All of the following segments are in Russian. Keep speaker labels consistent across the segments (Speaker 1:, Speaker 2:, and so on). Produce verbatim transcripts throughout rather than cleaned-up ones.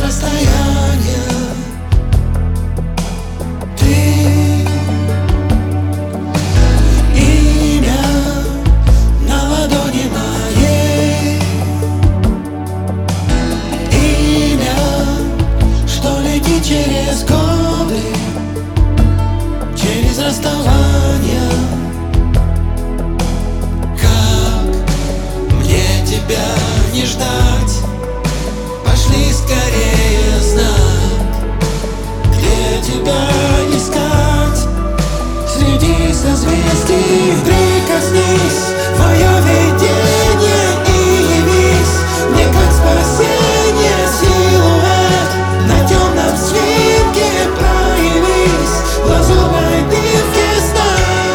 Speaker 1: расстояния. Ты имя на ладони моей, имя, что летит через годы, через расставания. Как мне тебя не ждать? Пошли скорее знать, где тебя искать. Среди созвездий прикоснись, твое видение, и явись мне как спасение, силуэт на темном свитке. Проявись в лазурной дымке сна.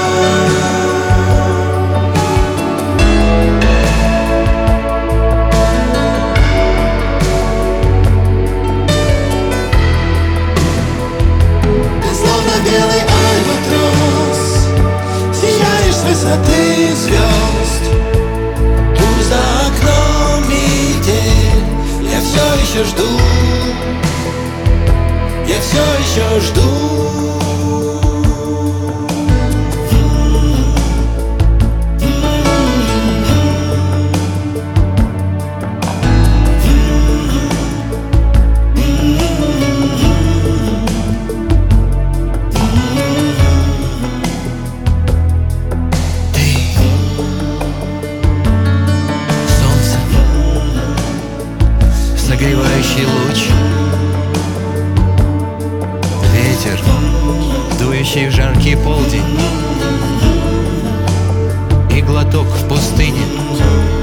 Speaker 1: Белый альбатрос, сияешь с высоты звезд. Пусть за окном метель, я все еще жду, я все еще жду.
Speaker 2: Согревающий луч, ветер, дующий в жаркий полдень, и глоток в пустыне.